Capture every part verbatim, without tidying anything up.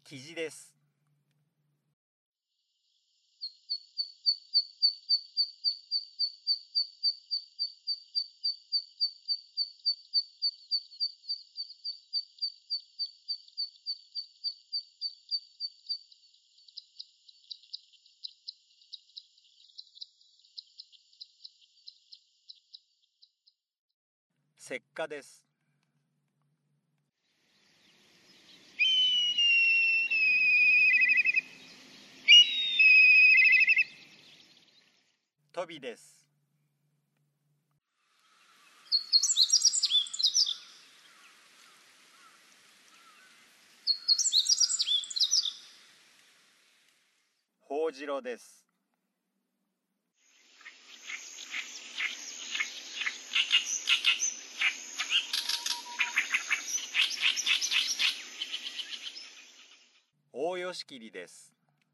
キジです。石化です。トビです。ホオジロです。オオヨシキリです。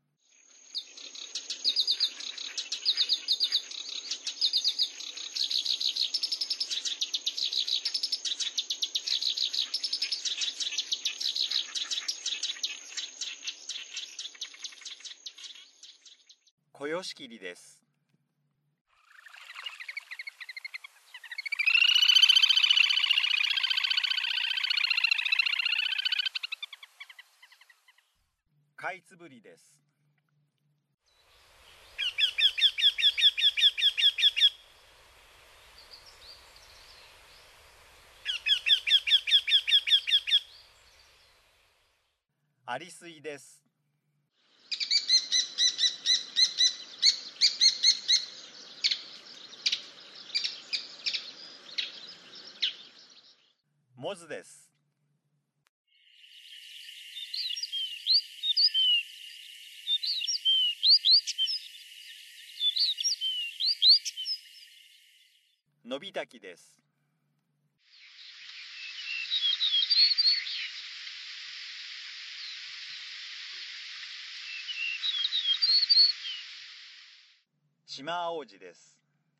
コヨシキリです。カイツブリです。アリスイです。モズです。ノビタキです。シマアオジです。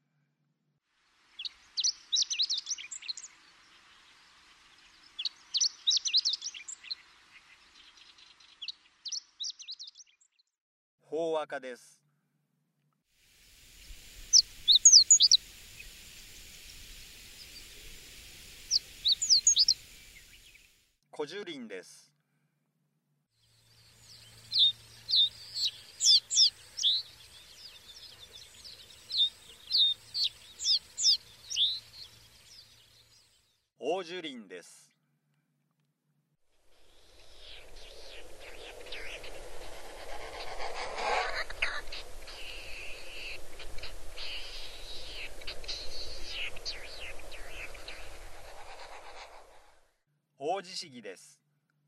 ホオアカです。コジュリンです。オオジュリンです。オオジシギです。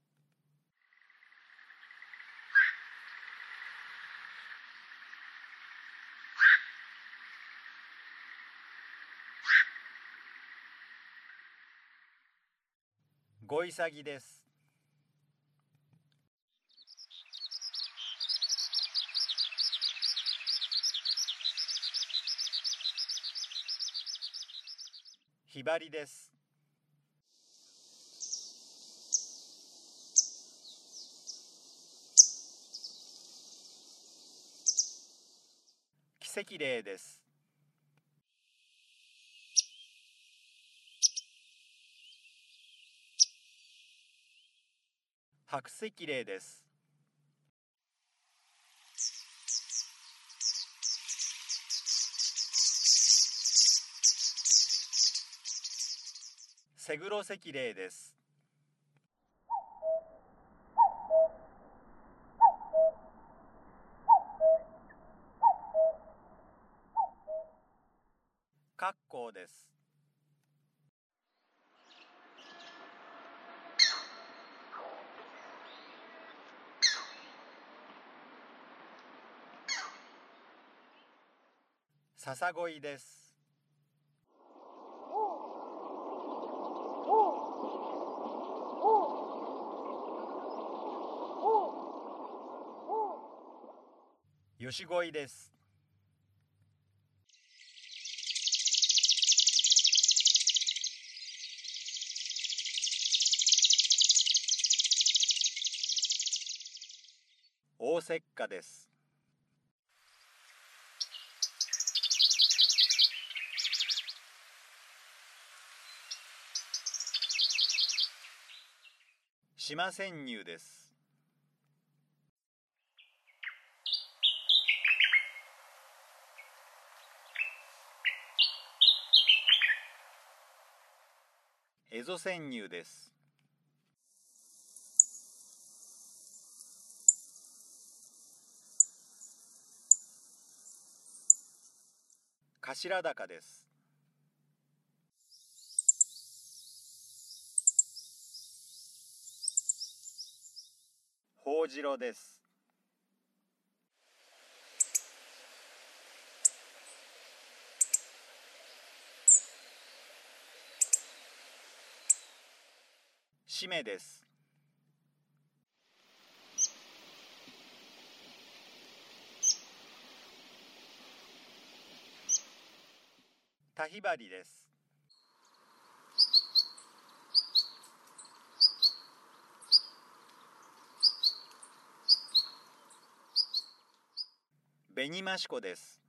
ゴイサギです。ヒバリです。キセキレイです。白石霊です。セグロ石霊です。カッコウです。ササゴイです。ヨシゴイです。 大石火です。島潜入です。蝦夷潜入です。頭高です。ホウジロです。しめです。タヒバリです。ベニマシコです。